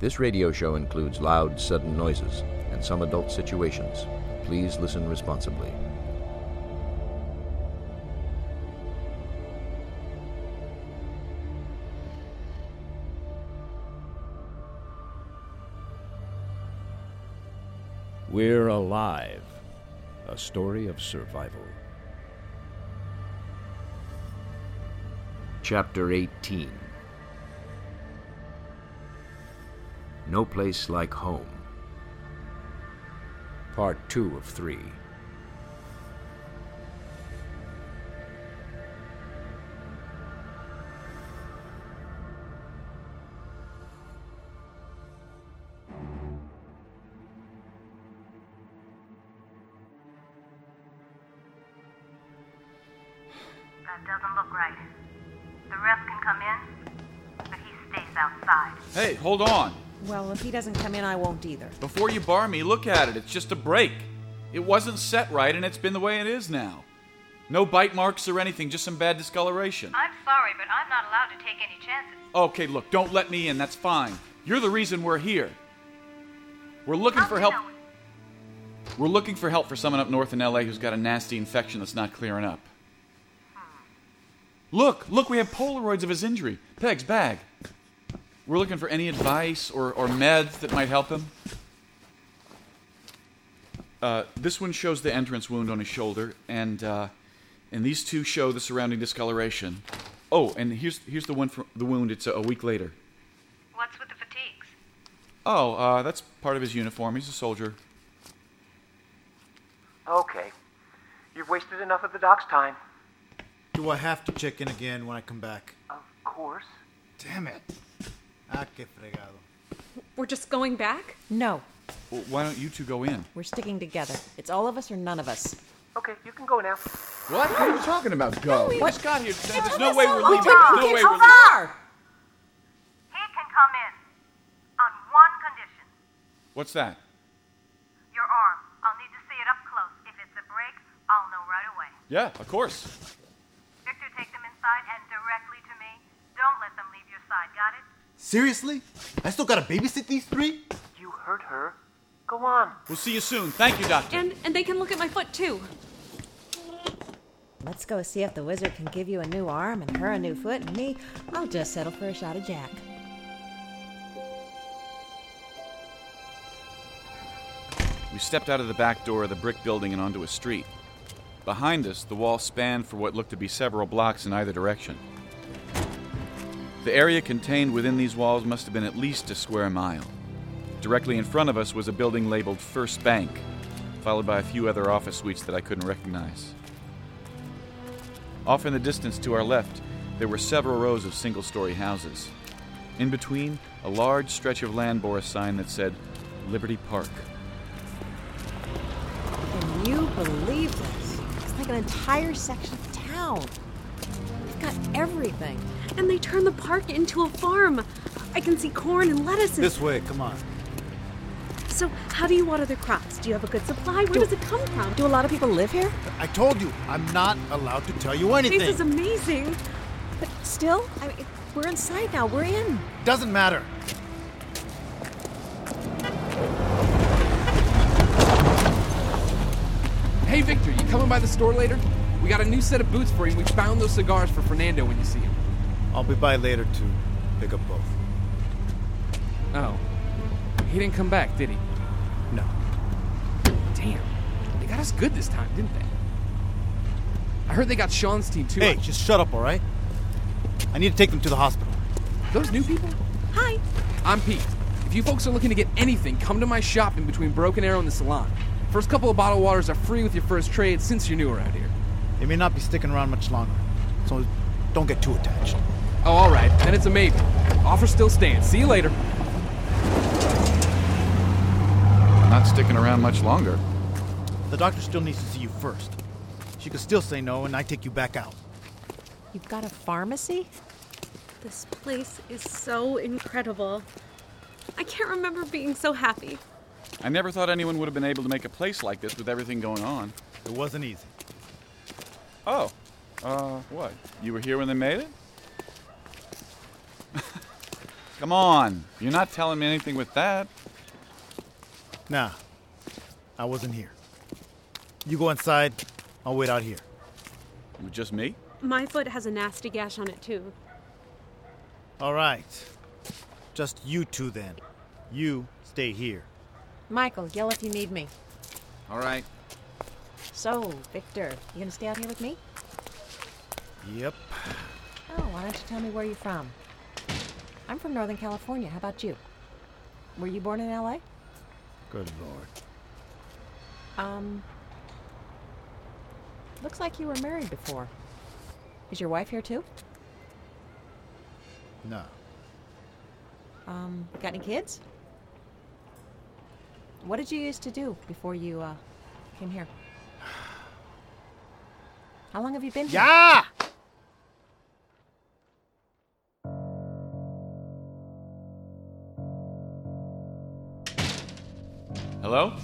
This radio show includes loud, sudden noises and some adult situations. Please listen responsibly. We're Alive, a story of survival. Chapter 18. No Place Like Home. Part 2 of 3. That doesn't look right. The ref can come in, but he stays outside. Hey, hold on. Well, if he doesn't come in, I won't either. Before you bar me, look at it. It's just a break. It wasn't set right, and it's been the way it is now. No bite marks or anything, just some bad discoloration. I'm sorry, but I'm not allowed to take any chances. Okay, look, don't let me in. That's fine. You're the reason we're here. We're looking for help. We're looking for help for someone up north in L.A. who's got a nasty infection that's not clearing up. Look, we have Polaroids of his injury. Peg's bag. We're looking for any advice or meds that might help him. This one shows the entrance wound on his shoulder, and these two show the surrounding discoloration. Oh, and here's the one for the wound. It's a week later. What's with the fatigues? Oh, that's part of his uniform. He's a soldier. Okay. You've wasted enough of the doc's time. Do I have to check in again when I come back? Of course. Damn it. Ah, que fregado. We're just going back? No, Well, why don't you two go in? we're sticking together. It's all of us or none of us. Okay, you can go now. What? What are you talking about, go? We just got here. There's no way we're leaving. Take There's the no kids way so we're leaving. far! He can come in. On one condition. What's that? Your arm. I'll need to see it up close. If it's a break, I'll know right away. Yeah, of course. Victor, take them inside and directly to me. Don't let them leave your side. Got it? Seriously? I still gotta babysit these three? You heard her. Go on. We'll see you soon. Thank you, Doctor. And they can look at my foot, too. Let's go see if the wizard can give you a new arm and her a new foot, and me, I'll just settle for a shot of Jack. We stepped out of the back door of the brick building and onto a street. Behind us, the wall spanned for what looked to be several blocks in either direction. The area contained within these walls must have been at least a square mile. Directly in front of us was a building labeled First Bank, followed by a few other office suites that I couldn't recognize. Off in the distance to our left, there were several rows of single-story houses. In between, a large stretch of land bore a sign that said, Liberty Park. Can you believe this? It's like an entire section of town. They've got everything. And they turned the park into a farm. I can see corn and lettuce and... This way, come on. So, how do you water the crops? Do you have a good supply? Where does it come from? Do a lot of people live here? I told you, I'm not allowed to tell you anything. This is amazing. But still, I mean, we're inside now. We're in. Doesn't matter. Hey, Victor, you coming by the store later? We got a new set of boots for you. We found those cigars for Fernando when you see him. I'll be by later to pick up both. Oh. He didn't come back, did he? No. Damn. They got us good this time, didn't they? I heard they got Sean's team, too. Hey, just shut up, all right? I need to take them to the hospital. Those new people? Hi. I'm Pete. If you folks are looking to get anything, come to my shop in between Broken Arrow and the Salon. First couple of bottled waters are free with your first trade since you're new around here. They may not be sticking around much longer, so don't get too attached. Oh, all right. Then it's a maybe. Offer still stands. See you later. Not sticking around much longer. The doctor still needs to see you first. She could still say no, and I take you back out. You've got a pharmacy? This place is so incredible. I can't remember being so happy. I never thought anyone would have been able to make a place like this with everything going on. It wasn't easy. Oh. What? You were here when they made it? Come on. You're not telling me anything with that. Nah, I wasn't here. You go inside, I'll wait out here. It was just me? My foot has a nasty gash on it, too. All right. Just you two then. You stay here. Michael, yell if you need me. All right. So, Victor, you gonna stay out here with me? Yep. Oh, why don't you tell me where you're from? I'm from Northern California. How about you? Were you born in L.A.? Good Lord. Looks like you were married before. Is your wife here too? No. Got any kids? What did you used to do before you, came here? How long have you been here? Yeah! Hello?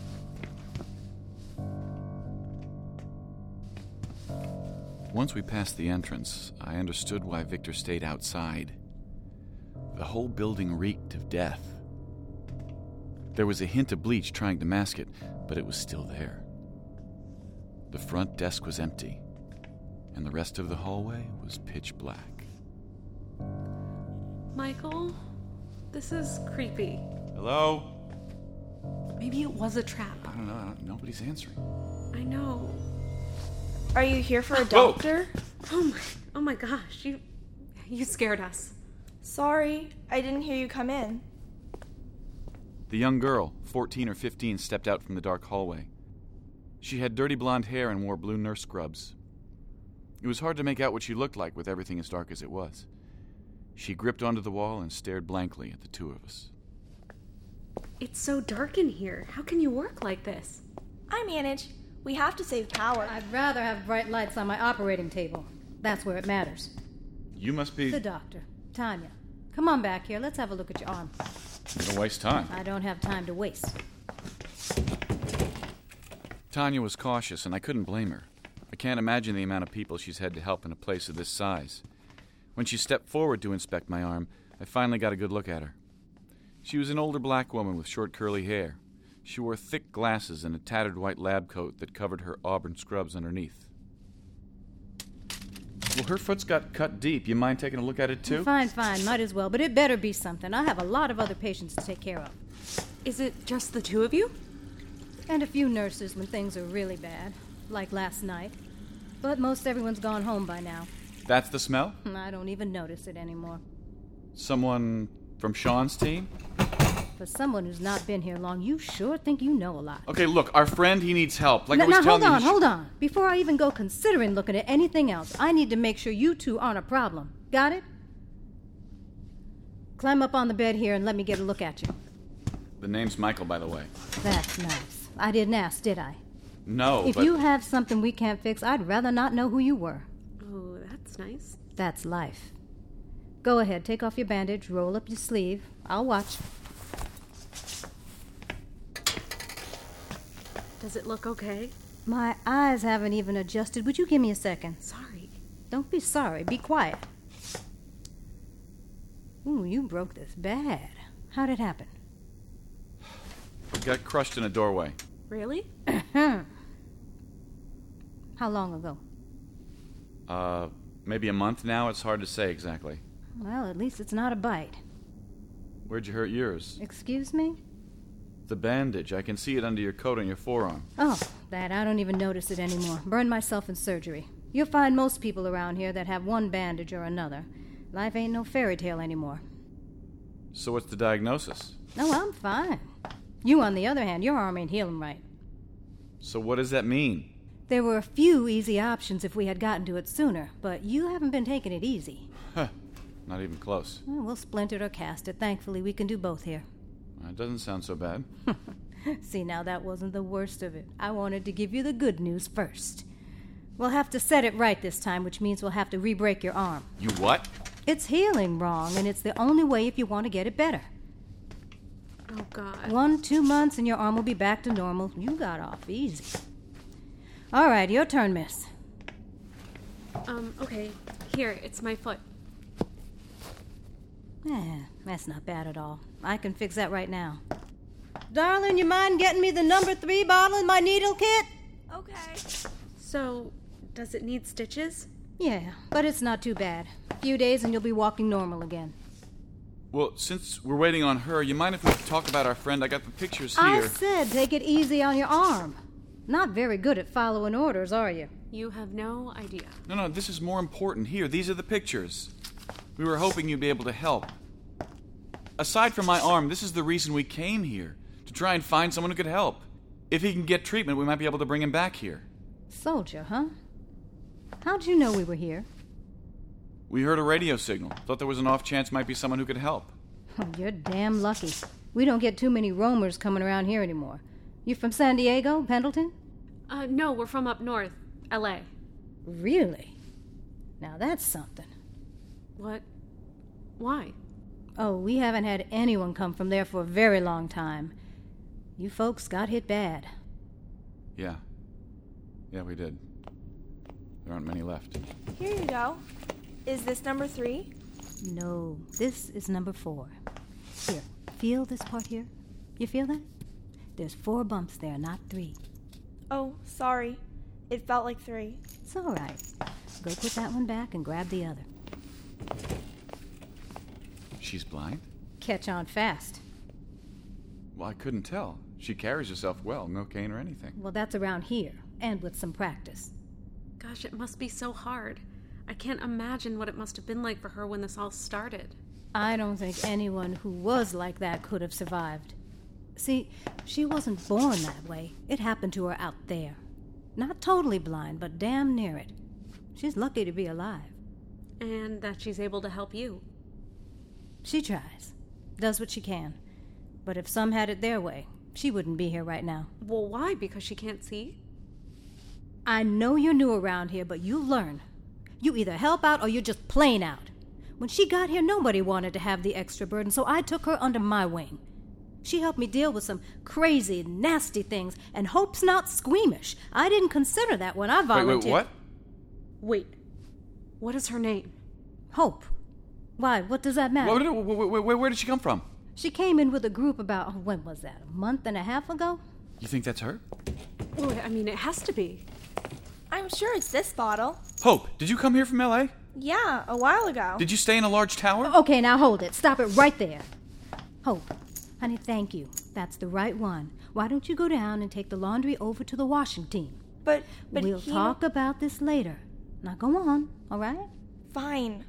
Once we passed the entrance, I understood why Victor stayed outside. The whole building reeked of death. There was a hint of bleach trying to mask it, but it was still there. The front desk was empty, and the rest of the hallway was pitch black. Michael, this is creepy. Hello? Maybe it was a trap. I don't know. Nobody's answering. I know. Are you here for a doctor? Oh my gosh, you scared us. Sorry, I didn't hear you come in. The young girl, 14 or 15, stepped out from the dark hallway. She had dirty blonde hair and wore blue nurse scrubs. It was hard to make out what she looked like with everything as dark as it was. She gripped onto the wall and stared blankly at the two of us. It's so dark in here. How can you work like this? I manage. We have to save power. I'd rather have bright lights on my operating table. That's where it matters. You must be... The doctor. Tanya. Come on back here. Let's have a look at your arm. Don't waste time. I don't have time to waste. Tanya was cautious, and I couldn't blame her. I can't imagine the amount of people she's had to help in a place of this size. When she stepped forward to inspect my arm, I finally got a good look at her. She was an older black woman with short curly hair. She wore thick glasses and a tattered white lab coat that covered her auburn scrubs underneath. Well, her foot's got cut deep. You mind taking a look at it, too? Fine. Might as well. But it better be something. I have a lot of other patients to take care of. Is it just the two of you? And a few nurses when things are really bad. Like last night. But most everyone's gone home by now. That's the smell? I don't even notice it anymore. Someone from Sean's team? For someone who's not been here long, you sure think you know a lot. Okay, look, our friend, he needs help. Like I was now, telling you... hold on. Before I even go considering looking at anything else, I need to make sure you two aren't a problem. Got it? Climb up on the bed here and let me get a look at you. The name's Michael, by the way. That's nice. I didn't ask, did I? No, If you have something we can't fix, I'd rather not know who you were. Oh, that's nice. That's life. Go ahead, take off your bandage, roll up your sleeve. I'll watch. Does it look okay? My eyes haven't even adjusted. Would you give me a second? Sorry. Don't be sorry. Be quiet. Ooh, you broke this bad. How'd it happen? Got crushed in a doorway. Really? How long ago? Maybe a month now. It's hard to say exactly. Well, at least it's not a bite. Where'd you hurt yours? Excuse me? The bandage. I can see it under your coat on your forearm. Oh, that. I don't even notice it anymore. Burned myself in surgery. You'll find most people around here that have one bandage or another. Life ain't no fairy tale anymore. So what's the diagnosis? No, I'm fine. You, on the other hand, your arm ain't healing right. So what does that mean? There were a few easy options if we had gotten to it sooner, but you haven't been taking it easy. Huh. Not even close. Well, we'll splint it or cast it. Thankfully, we can do both here. It doesn't sound so bad. See, now that wasn't the worst of it. I wanted to give you the good news first. We'll have to set it right this time, which means we'll have to re-break your arm. You what? It's healing wrong, and it's the only way if you want to get it better. Oh, God. 1-2 months and your arm will be back to normal. You got off easy. All right, your turn, miss. Okay. Here, it's my foot. That's not bad at all. I can fix that right now. Darling, you mind getting me the number 3 bottle in my needle kit? Okay. So, does it need stitches? Yeah, but it's not too bad. A few days and you'll be walking normal again. Well, since we're waiting on her, you mind if we talk about our friend? I got the pictures here. I said take it easy on your arm. Not very good at following orders, are you? You have no idea. No, this is more important. Here, these are the pictures. We were hoping you'd be able to help. Aside from my arm, this is the reason we came here. To try and find someone who could help. If he can get treatment, we might be able to bring him back here. Soldier, huh? How'd you know we were here? We heard a radio signal. Thought there was an off chance might be someone who could help. Oh, you're damn lucky. We don't get too many roamers coming around here anymore. You from San Diego, Pendleton? No, we're from up north, L.A. Really? Now that's something. What? Why? Oh, we haven't had anyone come from there for a very long time. You folks got hit bad. Yeah, we did. There aren't many left. Here you go. Is this number 3? No, this is number 4. Here, feel this part here? You feel that? There's 4 bumps there, not 3. Oh, sorry. It felt like 3. It's all right. Go put that one back and grab the other. She's blind? Catch on fast. Well, I couldn't tell. She carries herself well, no cane or anything. Well, that's around here, and with some practice. Gosh, it must be so hard. I can't imagine what it must have been like for her when this all started. I don't think anyone who was like that could have survived. See, she wasn't born that way. It happened to her out there. Not totally blind, but damn near it. She's lucky to be alive. And that she's able to help you. She tries. Does what she can. But if some had it their way, she wouldn't be here right now. Well, why? Because she can't see? I know you're new around here, but you learn. You either help out or you're just plain out. When she got here, nobody wanted to have the extra burden, so I took her under my wing. She helped me deal with some crazy, nasty things, and Hope's not squeamish. I didn't consider that when I volunteered. Wait, what? Wait. What is her name? Hope. Why, what does that matter? Where did she come from? She came in with a group about, when was that, a month and a half ago? You think that's her? Well, I mean, it has to be. I'm sure it's this bottle. Hope, did you come here from L.A.? Yeah, a while ago. Did you stay in a large tower? Okay, now hold it. Stop it right there. Hope, honey, thank you. That's the right one. Why don't you go down and take the laundry over to the washing team? But we'll talk about this later. Now go on, all right? Fine.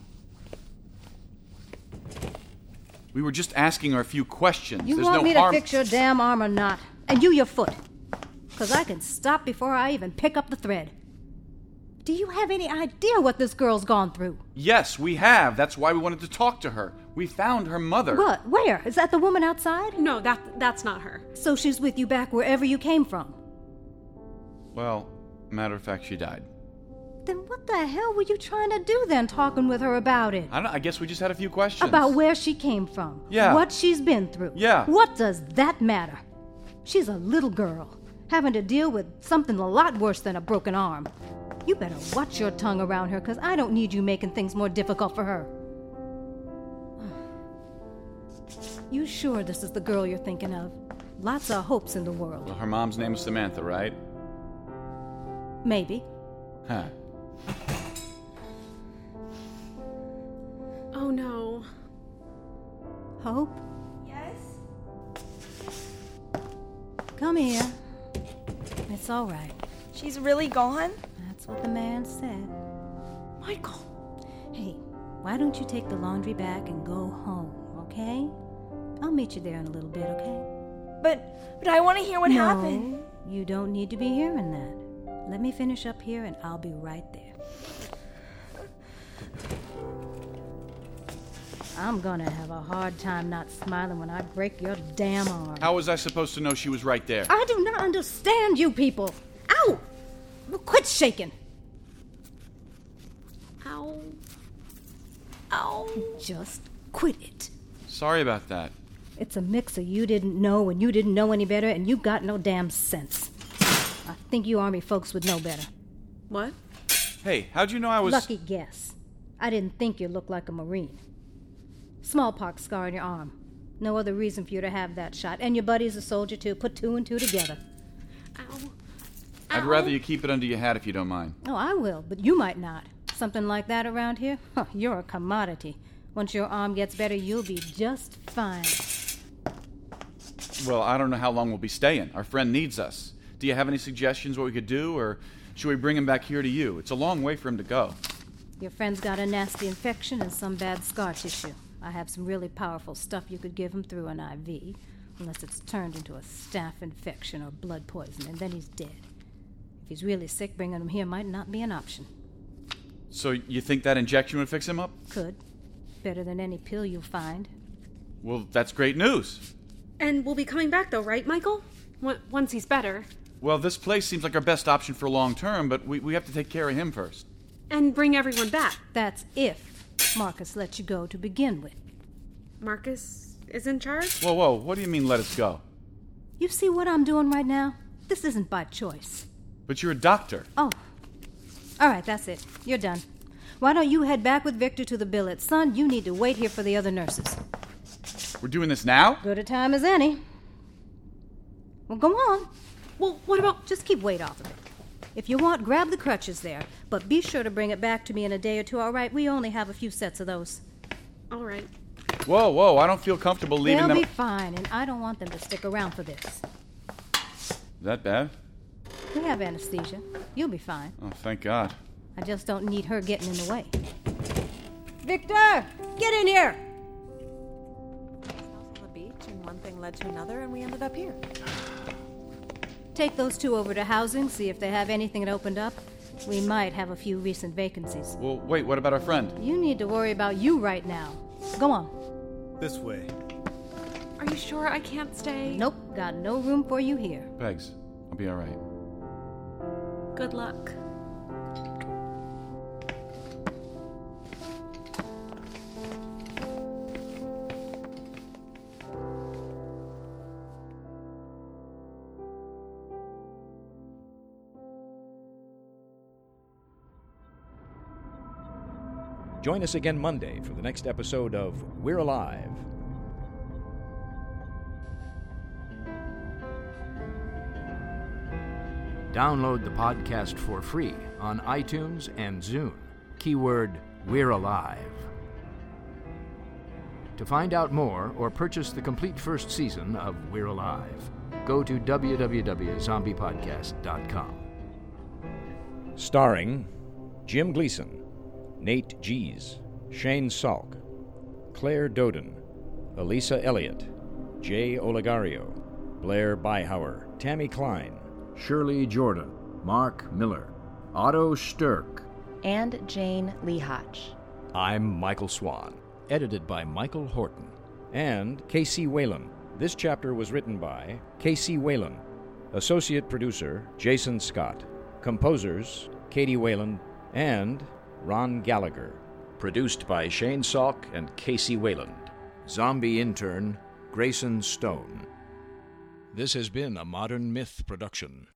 We were just asking her a few questions. You There's want no me harm. to fix your damn arm or not? And you your foot. Because I can stop before I even pick up the thread. Do you have any idea what this girl's gone through? Yes, we have. That's why we wanted to talk to her. We found her mother. What? Where? Is that the woman outside? No, that's not her. So she's with you back wherever you came from? Well, matter of fact, she died. Then what the hell were you trying to do then, talking with her about it? I don't know. I guess we just had a few questions. About where she came from. Yeah. What she's been through. Yeah. What does that matter? She's a little girl, having to deal with something a lot worse than a broken arm. You better watch your tongue around her, because I don't need you making things more difficult for her. You sure this is the girl you're thinking of? Lots of hopes in the world. Well, her mom's name is Samantha, right? Maybe. Huh. Oh, no. Hope? Yes? Come here. It's all right. She's really gone? That's what the man said. Michael. Hey, why don't you take the laundry back and go home, okay? I'll meet you there in a little bit, okay? But I want to hear what happened. You don't need to be hearing that. Let me finish up here and I'll be right there. I'm gonna have a hard time not smiling when I break your damn arm. How was I supposed to know she was right there? I do not understand you people. Ow! Well, quit shaking. Ow. Ow. Just quit it. Sorry about that. It's a mix of you didn't know and you didn't know any better and you got no damn sense. I think you Army folks would know better. What? Hey, how'd you know I was... Lucky guess. I didn't think you looked like a Marine. Smallpox scar on your arm. No other reason for you to have that shot. And your buddy's a soldier, too. Put 2 and 2 together. Ow. I'd rather you keep it under your hat if you don't mind. Oh, I will, but you might not. Something like that around here? Huh, you're a commodity. Once your arm gets better, you'll be just fine. Well, I don't know how long we'll be staying. Our friend needs us. Do you have any suggestions what we could do, or should we bring him back here to you? It's a long way for him to go. Your friend's got a nasty infection and some bad scar tissue. I have some really powerful stuff you could give him through an IV, unless it's turned into a staph infection or blood poison, and then he's dead. If he's really sick, bringing him here might not be an option. So you think that injection would fix him up? Could. Better than any pill you'll find. Well, that's great news. And we'll be coming back, though, right, Michael? Once he's better. Well, this place seems like our best option for long term, but we have to take care of him first. And bring everyone back. That's if Marcus lets you go to begin with. Marcus is in charge? Whoa, what do you mean let us go? You see what I'm doing right now? This isn't by choice. But you're a doctor. Oh. All right, that's it. You're done. Why don't you head back with Victor to the billet? Son, you need to wait here for the other nurses. We're doing this now? Good a time as any. Well, go on. Well, what about... Just keep weight off of it. If you want, grab the crutches there. But be sure to bring it back to me in a day or two, all right? We only have a few sets of those. All right. Whoa, I don't feel comfortable leaving them... They'll be fine, and I don't want them to stick around for this. Is that bad? We have anesthesia. You'll be fine. Oh, thank God. I just don't need her getting in the way. Victor! Get in here! On the beach, and one thing led to another, and we ended up here. Take those 2 over to housing, see if they have anything that opened up. We might have a few recent vacancies. Well, wait, what about our friend? You need to worry about you right now. Go on. This way. Are you sure I can't stay? Nope, got no room for you here. Pegs, I'll be all right. Good luck. Join us again Monday for the next episode of We're Alive. Download the podcast for free on iTunes and Zune. Keyword We're Alive. To find out more or purchase the complete first season of We're Alive, go to www.zombiepodcast.com. Starring Jim Gleason, Nate Gies, Shane Salk, Claire Doden, Elisa Elliott, Jay Olegario, Blair Beihauer, Tammy Klein, Shirley Jordan, Mark Miller, Otto Stirk, and Jane Lehotch. I'm Michael Swan. Edited by Michael Horton. And Casey Whalen. This chapter was written by Casey Whalen. Associate producer, Jason Scott. Composers, Katie Whalen and Ron Gallagher. Produced by Shane Salk and Casey Wayland. Zombie intern, Grayson Stone. This has been a Modern Myth production.